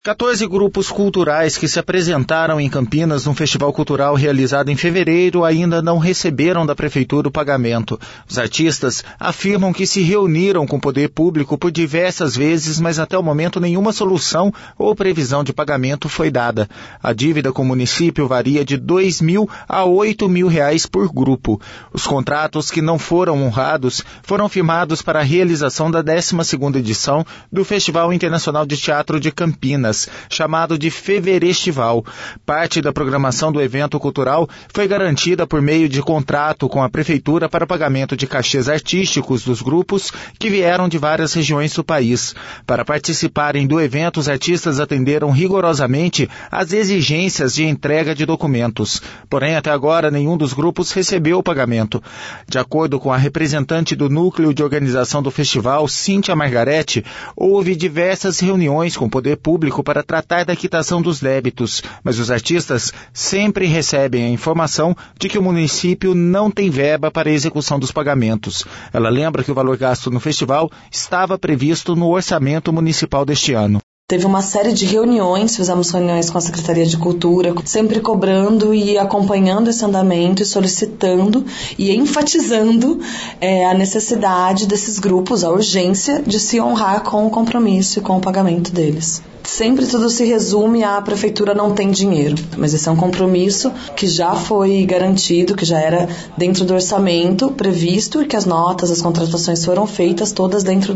14 grupos culturais que se apresentaram em Campinas num festival cultural realizado em fevereiro ainda não receberam da Prefeitura o pagamento. Os artistas afirmam que se reuniram com o poder público por diversas vezes, mas até o momento nenhuma solução ou previsão de pagamento foi dada. A dívida com o município varia de R$2.000 a R$8.000 por grupo. Os contratos que não foram honrados foram firmados para a realização da 12ª edição do Festival Internacional de Teatro de Campinas, chamado de Feverestival. Parte da programação do evento cultural foi garantida por meio de contrato com a Prefeitura para pagamento de cachês artísticos dos grupos que vieram de várias regiões do país. Para participarem do evento, os artistas atenderam rigorosamente às exigências de entrega de documentos. Porém, até agora, nenhum dos grupos recebeu o pagamento. De acordo com a representante do Núcleo de Organização do Festival, Cíntia Margarete, houve diversas reuniões com o poder público para tratar da quitação dos débitos, mas os artistas sempre recebem a informação de que o município não tem verba para a execução dos pagamentos. Ela lembra que o valor gasto no festival estava previsto no orçamento municipal deste ano. Teve uma série de reuniões, fizemos reuniões com a Secretaria de Cultura, sempre cobrando e acompanhando esse andamento e solicitando e enfatizando a necessidade desses grupos, a urgência de se honrar com o compromisso e com o pagamento deles. Sempre tudo se resume a prefeitura não tem dinheiro, mas esse é um compromisso que já foi garantido, que já era dentro do orçamento previsto e que as notas, as contratações foram feitas todas dentro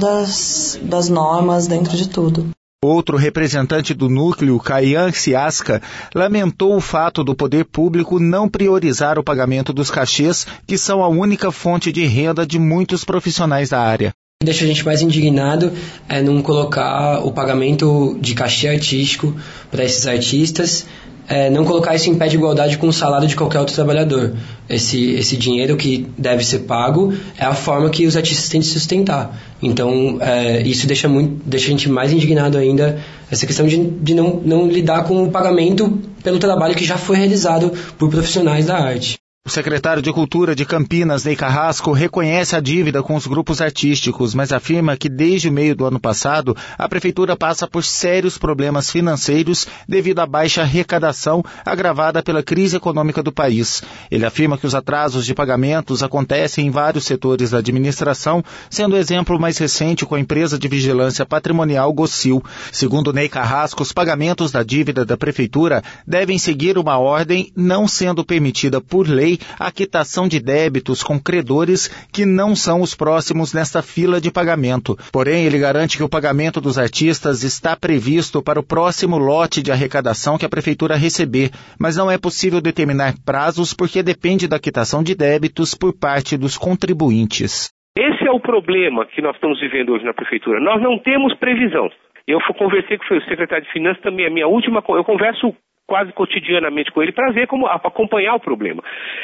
das normas, dentro de tudo. Outro representante do núcleo, Caian Ciasca, lamentou o fato do poder público não priorizar o pagamento dos cachês, que são a única fonte de renda de muitos profissionais da área. O que deixa a gente mais indignado é não colocar o pagamento de cachê artístico para esses artistas, não colocar isso em pé de igualdade com o salário de qualquer outro trabalhador. Esse dinheiro que deve ser pago é a forma que os artistas têm de sustentar. Então, isso deixa a gente mais indignado ainda, essa questão de não lidar com o pagamento pelo trabalho que já foi realizado por profissionais da arte. O secretário de Cultura de Campinas, Ney Carrasco, reconhece a dívida com os grupos artísticos, mas afirma que desde o meio do ano passado, a Prefeitura passa por sérios problemas financeiros devido à baixa arrecadação agravada pela crise econômica do país. Ele afirma que os atrasos de pagamentos acontecem em vários setores da administração, sendo o exemplo mais recente com a empresa de vigilância patrimonial Gocil. Segundo Ney Carrasco, os pagamentos da dívida da Prefeitura devem seguir uma ordem, não sendo permitida por lei a quitação de débitos com credores que não são os próximos nesta fila de pagamento. Porém, ele garante que o pagamento dos artistas está previsto para o próximo lote de arrecadação que a Prefeitura receber, mas não é possível determinar prazos porque depende da quitação de débitos por parte dos contribuintes. Esse é o problema que nós estamos vivendo hoje na Prefeitura. Nós não temos previsão. Eu conversei com o secretário de Finanças também, eu converso quase cotidianamente com ele para ver como acompanhar o problema.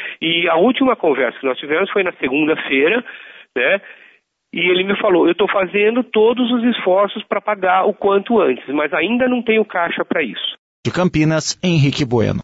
E a última conversa que nós tivemos foi na segunda-feira, né? E ele me falou, eu estou fazendo todos os esforços para pagar o quanto antes, mas ainda não tenho caixa para isso. De Campinas, Henrique Bueno.